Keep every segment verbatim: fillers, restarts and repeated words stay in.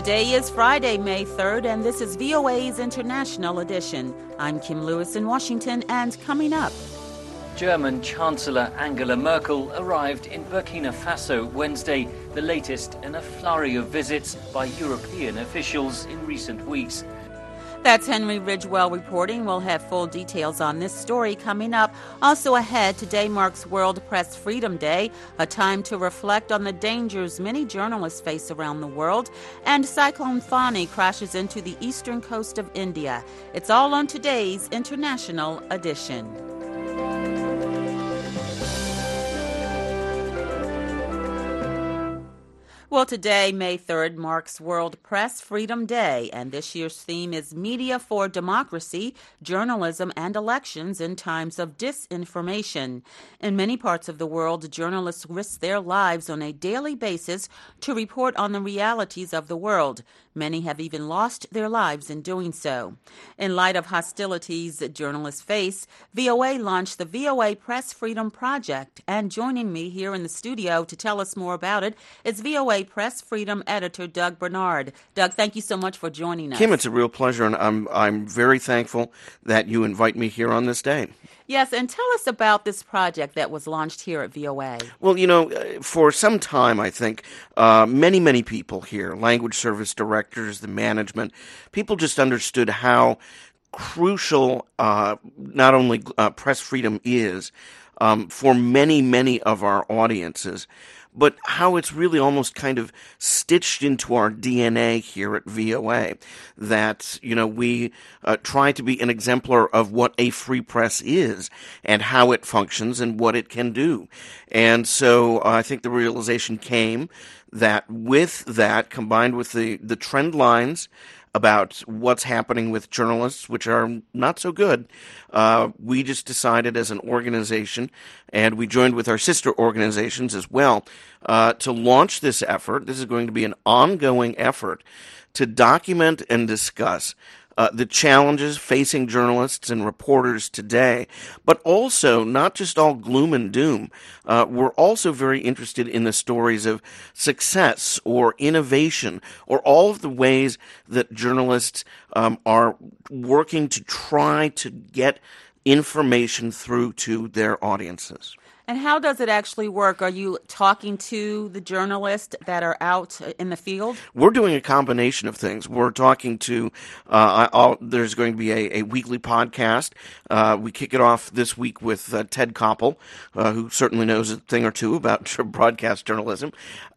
Today is Friday, May third, and this is V O A's International Edition. I'm Kim Lewis in Washington, and coming up, German Chancellor Angela Merkel arrived in Burkina Faso Wednesday, the latest in a flurry of visits by European officials in recent weeks. That's Henry Ridgewell reporting. We'll have full details on this story coming up. Also ahead, today marks World Press Freedom Day, a time to reflect on the dangers many journalists face around the world. And Cyclone Fani crashes into the eastern coast of India. It's all on today's International Edition. Well, today, May third, marks World Press Freedom Day, and this year's theme is Media for Democracy, Journalism and Elections in Times of Disinformation. In many parts of the world, journalists risk their lives on a daily basis to report on the realities of the world. Many have even lost their lives in doing so. In light of hostilities that journalists face, V O A launched the V O A Press Freedom Project, and joining me here in the studio to tell us more about it is V O A Press Freedom editor Doug Bernard. Doug, thank you so much for joining us. Kim, it's a real pleasure, and I'm I'm very thankful that you invite me here on this day. Yes, and tell us about this project that was launched here at V O A. Well, you know, for some time, I think, uh, many, many people here, language service directors, the management, people just understood how crucial uh, not only uh, press freedom is um, for many, many of our audiences, but how it's really almost kind of stitched into our D N A here at V O A, that, you know, we uh, try to be an exemplar of what a free press is and how it functions and what it can do. And so uh, I think the realization came that with that, combined with the, the trend lines about what's happening with journalists, which are not so good, uh, we just decided as an organization, and we joined with our sister organizations as well, uh, to launch this effort. This is going to be an ongoing effort to document and discuss Uh, the challenges facing journalists and reporters today, but also not just all gloom and doom. Uh, we're also very interested in the stories of success or innovation or all of the ways that journalists um, are working to try to get information through to their audiences. And how does it actually work? Are you talking to the journalists that are out in the field? We're doing a combination of things. We're talking to, uh, I'll, there's going to be a, a weekly podcast. Uh, we kick it off this week with uh, Ted Koppel, uh, who certainly knows a thing or two about broadcast journalism.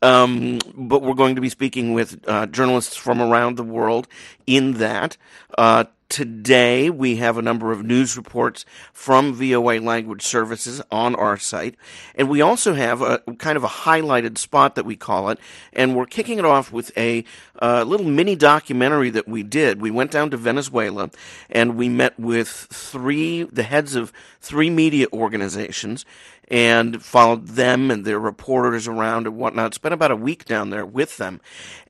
Um, but we're going to be speaking with uh, journalists from around the world in that. Uh, Today, we have a number of news reports from V O A Language Services on our site, and we also have a kind of a highlighted spot that we call it, and we're kicking it off with a uh, little mini documentary that we did. We went down to Venezuela, and we met with three, the heads of three media organizations, and followed them and their reporters around and whatnot. Spent about a week down there with them,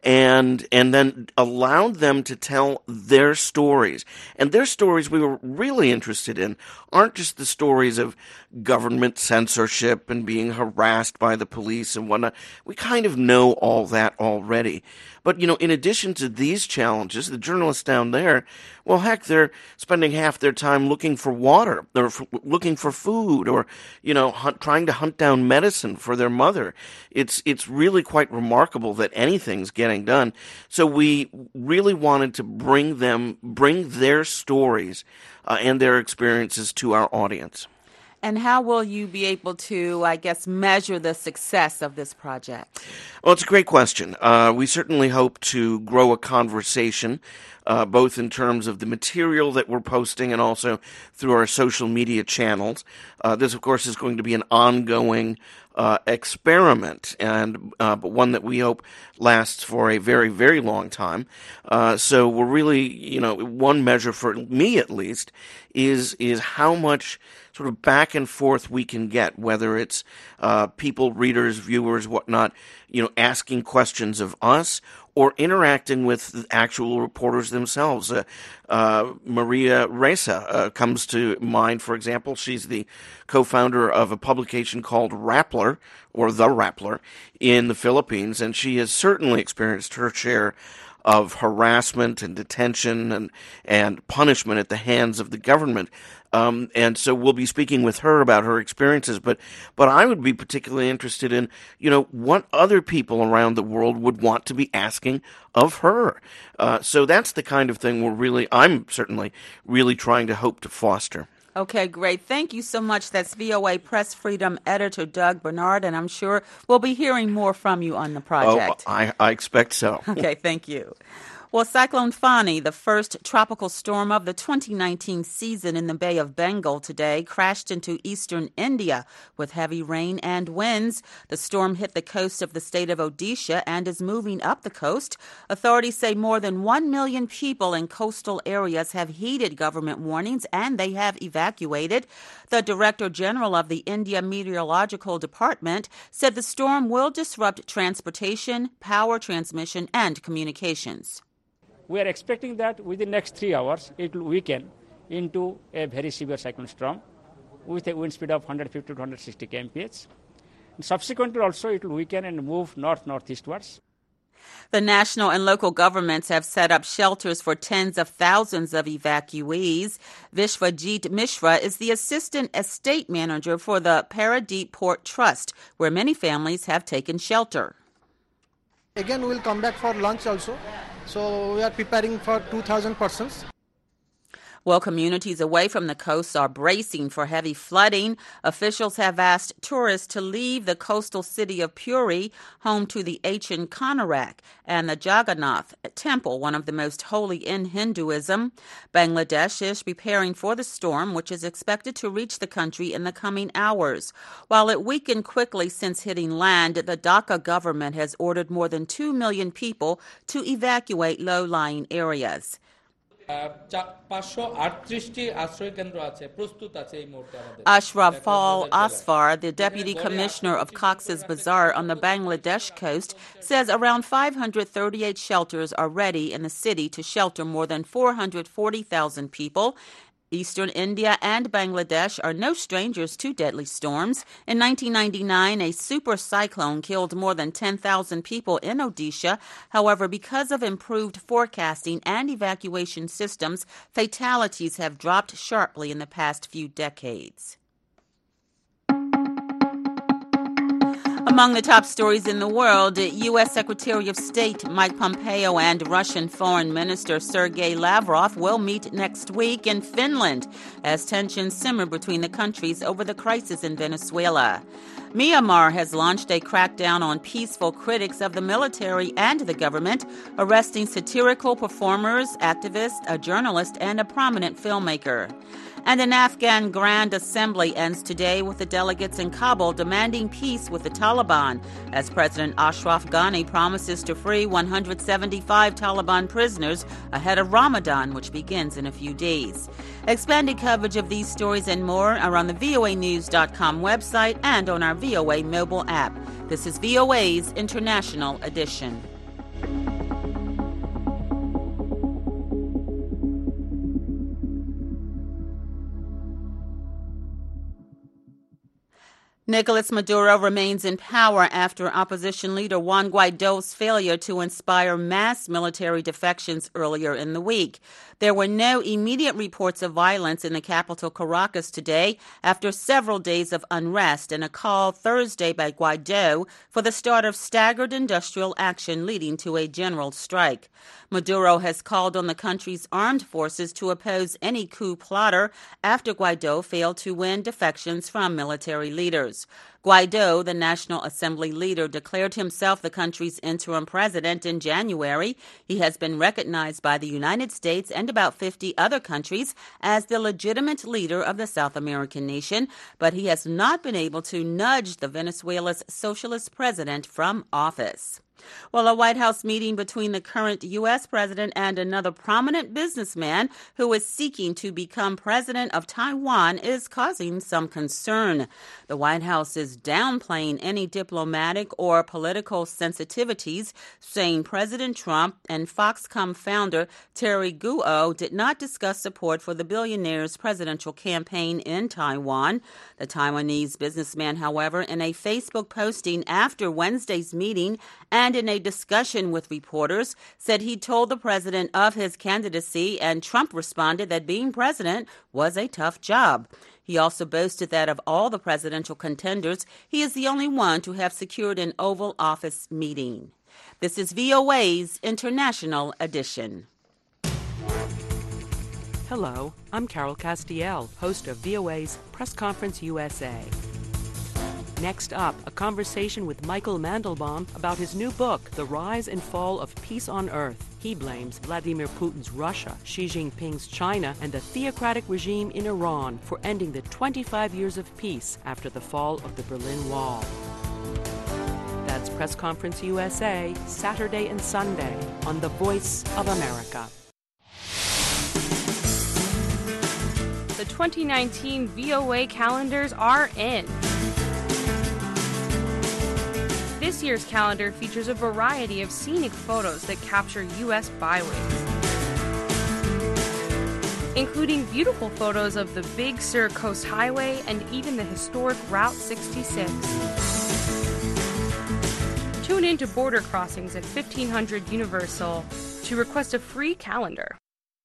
and and then allowed them to tell their stories. And their stories we were really interested in aren't just the stories of government censorship and being harassed by the police and whatnot. We kind of know all that already. But, you know, in addition to these challenges, the journalists down there, well, heck, they're spending half their time looking for water or f- looking for food or, you know, hunt, trying to hunt down medicine for their mother. It's it's really quite remarkable that anything's getting done. So we really wanted to bring them, bring their stories uh, and their experiences to our audience. And how will you be able to, I guess, measure the success of this project? Well, it's a great question. Uh, we certainly hope to grow a conversation, uh, both in terms of the material that we're posting and also through our social media channels. Uh, this, of course, is going to be an ongoing uh, experiment, and uh, but one that we hope lasts for a very, very long time. Uh, so we're really, you know, one measure for me at least is is how much sort of back and forth we can get, whether it's uh, people, readers, viewers, whatnot, you know, asking questions of us or interacting with the actual reporters themselves. Uh, uh, Maria Ressa uh, comes to mind, for example. She's the co-founder of a publication called Rappler, or The Rappler, in the Philippines, and she has certainly experienced her share of harassment and detention and, and punishment at the hands of the government. Um, and so we'll be speaking with her about her experiences. But, but I would be particularly interested in, you know, what other people around the world would want to be asking of her. Uh, so that's the kind of thing we're really, I'm certainly really trying to hope to foster. Okay, great. Thank you so much. That's V O A Press Freedom Editor Doug Bernard, and I'm sure we'll be hearing more from you on the project. Oh, I, I expect so. Okay, thank you. Well, Cyclone Fani, the first tropical storm of the twenty nineteen season in the Bay of Bengal today, crashed into eastern India with heavy rain and winds. The storm hit the coast of the state of Odisha and is moving up the coast. Authorities say more than one million people in coastal areas have heeded government warnings and they have evacuated. The Director General of the India Meteorological Department said the storm will disrupt transportation, power transmission, and communications. We are expecting that within the next three hours, it will weaken into a very severe cyclone storm with a wind speed of one hundred fifty to one hundred sixty kilometers per hour. And subsequently, also, it will weaken and move north-northeastwards. The national and local governments have set up shelters for tens of thousands of evacuees. Vishwajit Mishra is the assistant estate manager for the Paradeep Port Trust, where many families have taken shelter. Again, we will come back for lunch also. So we are preparing for two thousand persons. Well, communities away from the coast are bracing for heavy flooding. Officials have asked tourists to leave the coastal city of Puri, home to the ancient Konarak and the Jagannath Temple, one of the most holy in Hinduism. Bangladesh is preparing for the storm, which is expected to reach the country in the coming hours. While it weakened quickly since hitting land, the Dhaka government has ordered more than two million people to evacuate low-lying areas. Ashrafal Asfar, the deputy commissioner of Cox's Bazar on the Bangladesh coast, says around five hundred thirty-eight shelters are ready in the city to shelter more than four hundred forty thousand people. Eastern India and Bangladesh are no strangers to deadly storms. In nineteen ninety-nine, a super cyclone killed more than ten thousand people in Odisha. However, because of improved forecasting and evacuation systems, fatalities have dropped sharply in the past few decades. Among the top stories in the world, U S. Secretary of State Mike Pompeo and Russian Foreign Minister Sergei Lavrov will meet next week in Finland as tensions simmer between the countries over the crisis in Venezuela. Myanmar has launched a crackdown on peaceful critics of the military and the government, arresting satirical performers, activists, a journalist, and a prominent filmmaker. And an Afghan Grand Assembly ends today with the delegates in Kabul demanding peace with the Taliban, as President Ashraf Ghani promises to free one hundred seventy-five Taliban prisoners ahead of Ramadan, which begins in a few days. Expanded coverage of these stories and more are on the V O A news dot com website and on our V O A mobile app. This is V O A's International Edition. Nicolas Maduro remains in power after opposition leader Juan Guaido's failure to inspire mass military defections earlier in the week. There were no immediate reports of violence in the capital Caracas today after several days of unrest and a call Thursday by Guaido for the start of staggered industrial action leading to a general strike. Maduro has called on the country's armed forces to oppose any coup plotter after Guaido failed to win defections from military leaders. Guaido, the National Assembly leader, declared himself the country's interim president in January. He has been recognized by the United States and about fifty other countries as the legitimate leader of the South American nation, but he has not been able to nudge the Venezuela's socialist president from office. Well, a White House meeting between the current U S president and another prominent businessman who is seeking to become president of Taiwan is causing some concern. The White House is downplaying any diplomatic or political sensitivities, saying President Trump and Foxconn founder Terry Gou did not discuss support for the billionaire's presidential campaign in Taiwan. The Taiwanese businessman, however, in a Facebook posting after Wednesday's meeting and in a discussion with reporters, said he told the president of his candidacy, and Trump responded that being president was a tough job. He also boasted that of all the presidential contenders, he is the only one to have secured an Oval Office meeting. This is V O A's International Edition. Hello, I'm Carol Castiel, host of V O A's Press Conference U S A. Next up, a conversation with Michael Mandelbaum about his new book, The Rise and Fall of Peace on Earth. He blames Vladimir Putin's Russia, Xi Jinping's China, and the theocratic regime in Iran for ending the twenty-five years of peace after the fall of the Berlin Wall. That's Press Conference U S A, Saturday and Sunday on The Voice of America. The twenty nineteen V O A calendars are in. This year's calendar features a variety of scenic photos that capture U S byways, including beautiful photos of the Big Sur Coast Highway and even the historic Route sixty-six. Tune in to Border Crossings at fifteen hundred Universal to request a free calendar.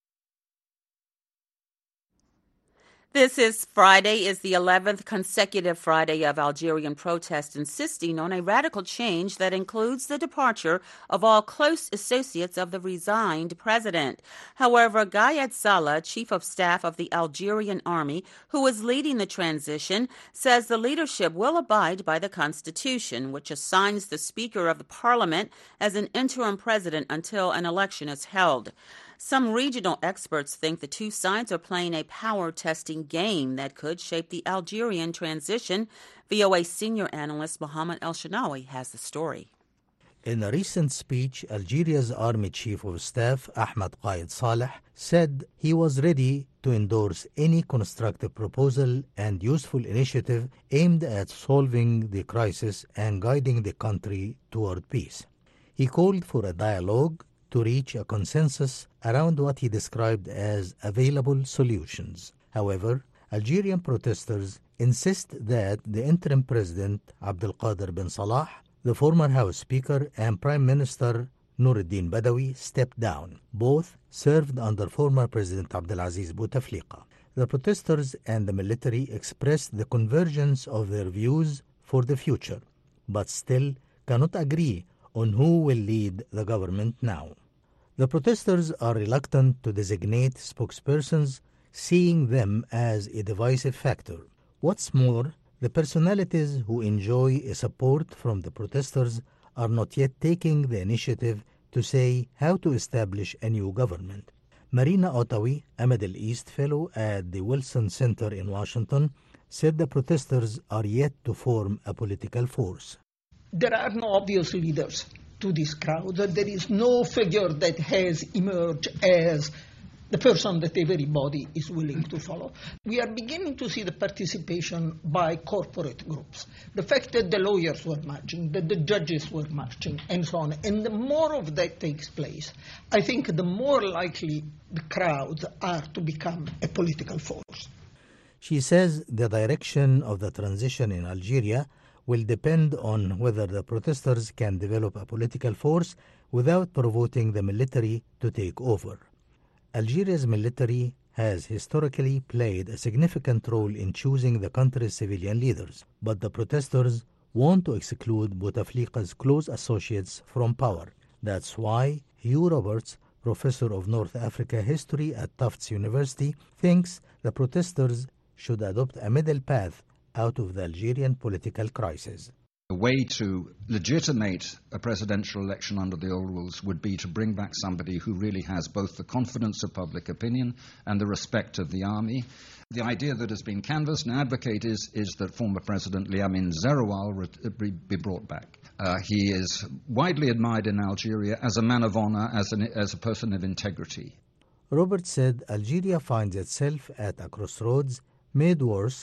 This is Friday, is the eleventh consecutive Friday of Algerian protests insisting on a radical change that includes the departure of all close associates of the resigned president. However, Gayed Salah, chief of staff of the Algerian army, who is leading the transition, says the leadership will abide by the constitution, which assigns the Speaker of the Parliament as an interim president until an election is held. Some regional experts think the two sides are playing a power-testing game that could shape the Algerian transition. V O A senior analyst Mohammed El-Shanawi has the story. In a recent speech, Algeria's Army Chief of Staff, Ahmed Gayed Salah, said he was ready to endorse any constructive proposal and useful initiative aimed at solving the crisis and guiding the country toward peace. He called for a dialogue to reach a consensus around what he described as available solutions. However, Algerian protesters insist that the interim president, Abdelkader Ben Salah, the former House Speaker, and Prime Minister Noureddin Badawi step down. Both served under former President Abdelaziz Bouteflika. The protesters and the military expressed the convergence of their views for the future, but still cannot agree on who will lead the government now. The protesters are reluctant to designate spokespersons, seeing them as a divisive factor. What's more, the personalities who enjoy a support from the protesters are not yet taking the initiative to say how to establish a new government. Marina Otawi, a Middle East fellow at the Wilson Center in Washington, said the protesters are yet to form a political force. There are no obvious leaders to this crowd. There is no figure that has emerged as the person that everybody is willing to follow. We are beginning to see the participation by corporate groups. The fact that the lawyers were marching, that the judges were marching, and so on. And the more of that takes place, I think the more likely the crowds are to become a political force. She says the direction of the transition in Algeria will depend on whether the protesters can develop a political force without provoking the military to take over. Algeria's military has historically played a significant role in choosing the country's civilian leaders, but the protesters want to exclude Bouteflika's close associates from power. That's why Hugh Roberts, professor of North Africa history at Tufts University, thinks the protesters should adopt a middle path out of the Algerian political crisis. The way to legitimate a presidential election under the old rules would be to bring back somebody who really has both the confidence of public opinion and the respect of the army. The idea that has been canvassed and advocated is, is that former President Liamin Zeroual re- be brought back. Uh, he is widely admired in Algeria as a man of honor, as, an, as a person of integrity. Robert said Algeria finds itself at a crossroads, made worse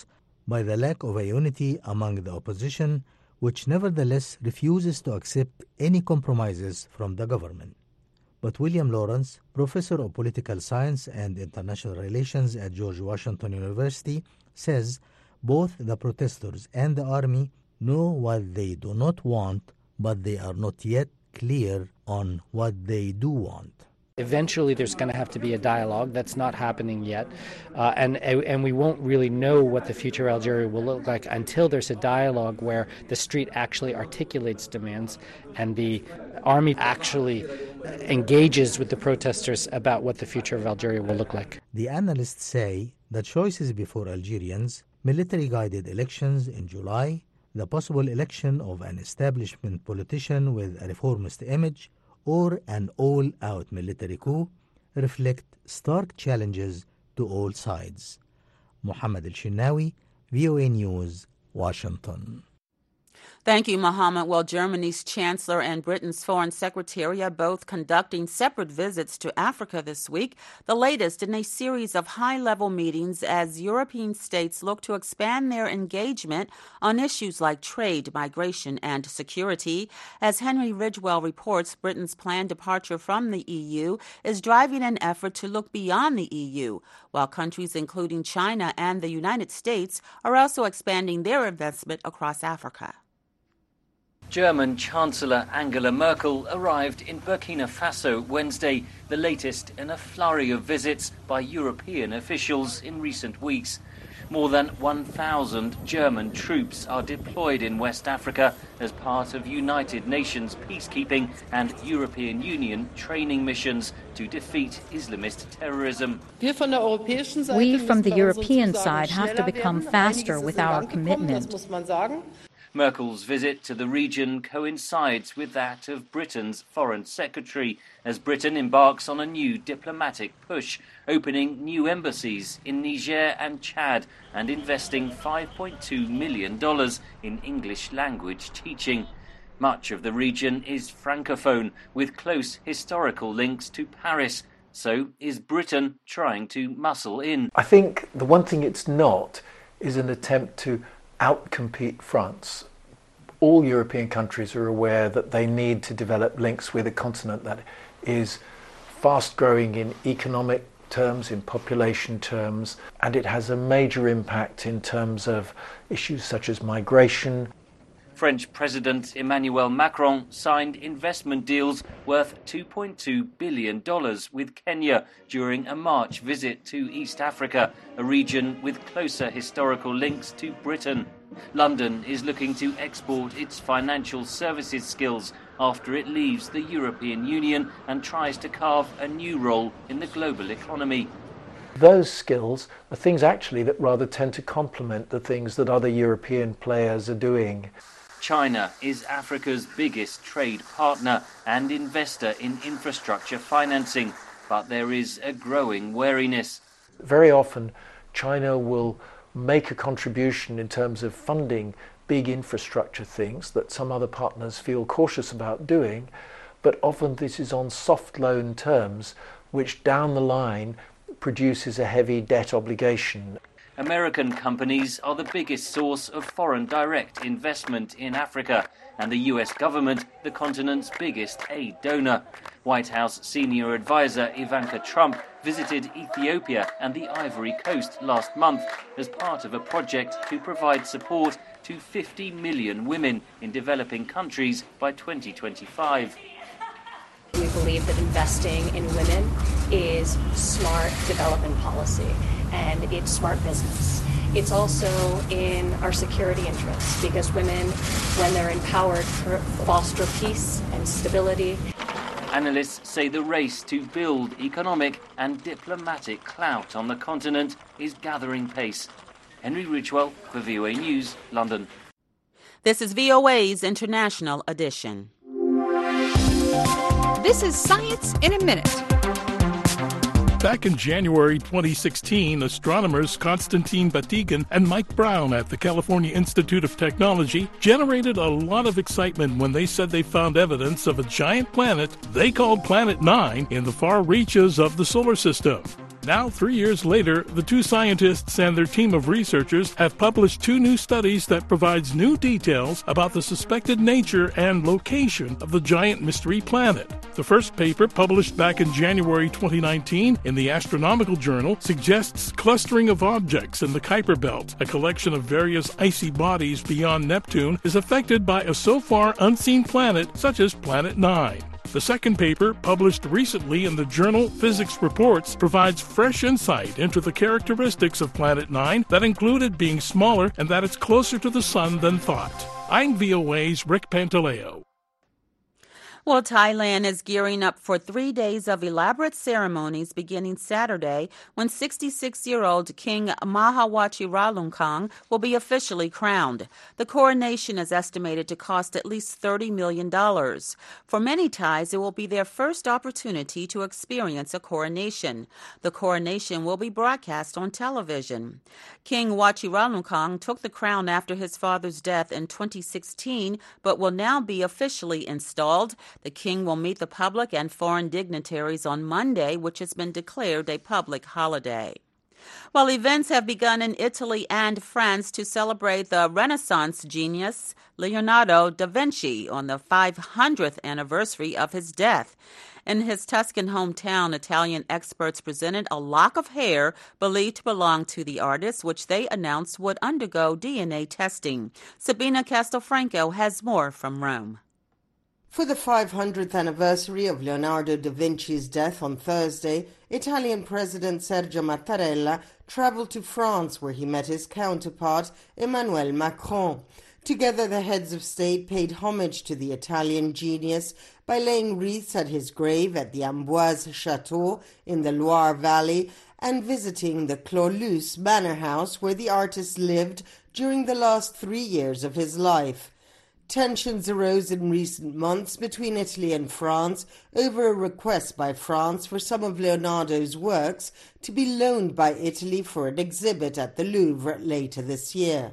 by the lack of a unity among the opposition, which nevertheless refuses to accept any compromises from the government. But William Lawrence, professor of political science and international relations at George Washington University, says both the protesters and the army know what they do not want, but they are not yet clear on what they do want. Eventually there's going to have to be a dialogue. That's not happening yet. Uh, and, and we won't really know what the future of Algeria will look like until there's a dialogue where the street actually articulates demands and the army actually engages with the protesters about what the future of Algeria will look like. The analysts say the choices before Algerians: military-guided elections in July, the possible election of an establishment politician with a reformist image, or an all-out military coup, reflect stark challenges to all sides. Mohammed El-Shinnawi, V O A News, Washington. Thank you, Mohammed. Well, Germany's Chancellor and Britain's Foreign Secretary are both conducting separate visits to Africa this week, the latest in a series of high-level meetings as European states look to expand their engagement on issues like trade, migration, and security. As Henry Ridgewell reports, Britain's planned departure from the E U is driving an effort to look beyond the E U, while countries including China and the United States are also expanding their investment across Africa. German Chancellor Angela Merkel arrived in Burkina Faso Wednesday, the latest in a flurry of visits by European officials in recent weeks. More than one thousand German troops are deployed in West Africa as part of United Nations peacekeeping and European Union training missions to defeat Islamist terrorism. We from the European side have to become faster with our commitment. Merkel's visit to the region coincides with that of Britain's Foreign Secretary as Britain embarks on a new diplomatic push, opening new embassies in Niger and Chad and investing five point two million dollars in English language teaching. Much of the region is francophone, with close historical links to Paris. So is Britain trying to muscle in? I think the one thing it's not is an attempt to outcompete France. All European countries are aware that they need to develop links with a continent that is fast growing in economic terms, in population terms, and it has a major impact in terms of issues such as migration. French President Emmanuel Macron signed investment deals worth two point two billion dollars with Kenya during a March visit to East Africa, a region with closer historical links to Britain. London is looking to export its financial services skills after it leaves the European Union and tries to carve a new role in the global economy. Those skills are things actually that rather tend to complement the things that other European players are doing. China is Africa's biggest trade partner and investor in infrastructure financing, but there is a growing wariness. Very often, China will make a contribution in terms of funding big infrastructure things that some other partners feel cautious about doing, but often this is on soft loan terms, which down the line produces a heavy debt obligation. American companies are the biggest source of foreign direct investment in Africa, and the U S government the continent's biggest aid donor. White House senior advisor Ivanka Trump visited Ethiopia and the Ivory Coast last month as part of a project to provide support to fifty million women in developing countries by twenty twenty-five. We believe that investing in women is smart development policy, and it's smart business. It's also in our security interests because women, when they're empowered, foster peace and stability. Analysts say the race to build economic and diplomatic clout on the continent is gathering pace. Henry Ridgewell for V O A News, London. This is V O A's International Edition. This is Science in a Minute. Back in January twenty sixteen, astronomers Konstantin Batygin and Mike Brown at the California Institute of Technology generated a lot of excitement when they said they found evidence of a giant planet they called Planet Nine in the far reaches of the solar system. Now, three years later, the two scientists and their team of researchers have published two new studies that provides new details about the suspected nature and location of the giant mystery planet. The first paper, published back in January twenty nineteen in the Astronomical Journal, suggests clustering of objects in the Kuiper Belt, a collection of various icy bodies beyond Neptune, is affected by a so far unseen planet such as Planet Nine. The second paper, published recently in the journal Physics Reports, provides fresh insight into the characteristics of Planet Nine that include it being smaller and that it's closer to the Sun than thought. I'm V O A's Rick Pantaleo. Well, Thailand is gearing up for three days of elaborate ceremonies beginning Saturday when sixty-six-year-old King Maha Vajiralongkorn will be officially crowned. The coronation is estimated to cost at least thirty million dollars. For many Thais, it will be their first opportunity to experience a coronation. The coronation will be broadcast on television. King Vajiralongkorn took the crown after his father's death in twenty sixteen, but will now be officially installed. The king will meet the public and foreign dignitaries on Monday, which has been declared a public holiday. While events have begun in Italy and France to celebrate the Renaissance genius Leonardo da Vinci on the five hundredth anniversary of his death. In his Tuscan hometown, Italian experts presented a lock of hair believed to belong to the artist, which they announced would undergo D N A testing. Sabina Castelfranco has more from Rome. For the five hundredth anniversary of Leonardo da Vinci's death on Thursday, Italian President Sergio Mattarella traveled to France, where he met his counterpart Emmanuel Macron. Together, the heads of state paid homage to the Italian genius by laying wreaths at his grave at the Amboise Château in the Loire Valley and visiting the Clos-Luce manor house where the artist lived during the last three years of his life. Tensions arose in recent months between Italy and France over a request by France for some of Leonardo's works to be loaned by Italy for an exhibit at the Louvre later this year.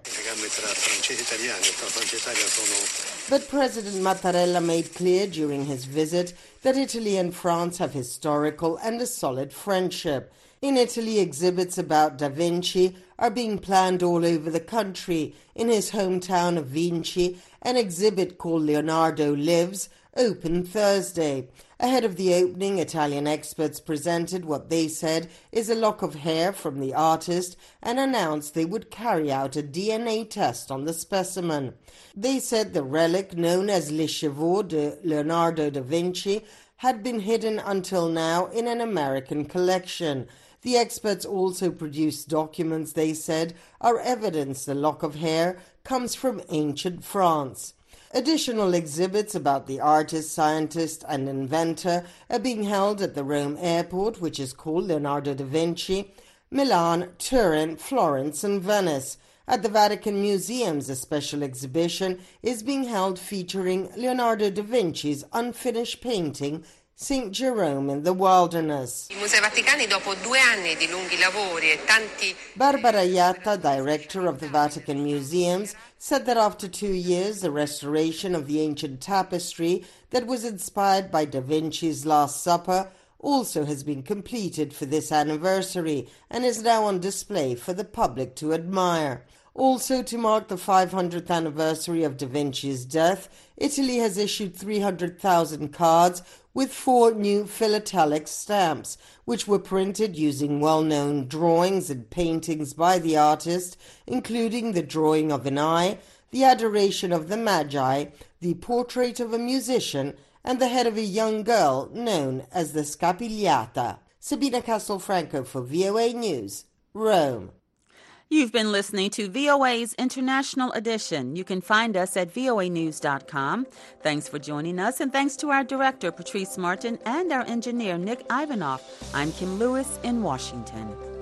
But President Mattarella made clear during his visit that Italy and France have historical and a solid friendship. In Italy, exhibits about Da Vinci are being planned all over the country. In his hometown of Vinci, an exhibit called Leonardo Lives opened Thursday. Ahead of the opening, Italian experts presented what they said is a lock of hair from the artist and announced they would carry out a D N A test on the specimen. They said the relic, known as Les Chevaux de Leonardo da Vinci, had been hidden until now in an American collection. The experts also produced documents they said are evidence the lock of hair comes from ancient France. Additional exhibits about the artist, scientist and inventor are being held at the Rome airport, which is called Leonardo da Vinci, Milan, Turin, Florence and Venice. At the Vatican Museums, a special exhibition is being held featuring Leonardo da Vinci's unfinished painting Saint Jerome in the Wilderness. Barbara Iatta, director of the Vatican Museums, said that after two years, the restoration of the ancient tapestry that was inspired by Da Vinci's Last Supper also has been completed for this anniversary and is now on display for the public to admire. Also, to mark the five hundredth anniversary of Da Vinci's death, Italy has issued three hundred thousand cards with four new philatelic stamps, which were printed using well-known drawings and paintings by the artist, including the drawing of an eye, the Adoration of the Magi, the portrait of a musician, and the head of a young girl known as the Scapigliata. Sabina Castelfranco for V O A News, Rome. You've been listening to V O A's International Edition. You can find us at V O A news dot com. Thanks for joining us, and thanks to our director, Patrice Martin, and our engineer, Nick Ivanoff. I'm Kim Lewis in Washington.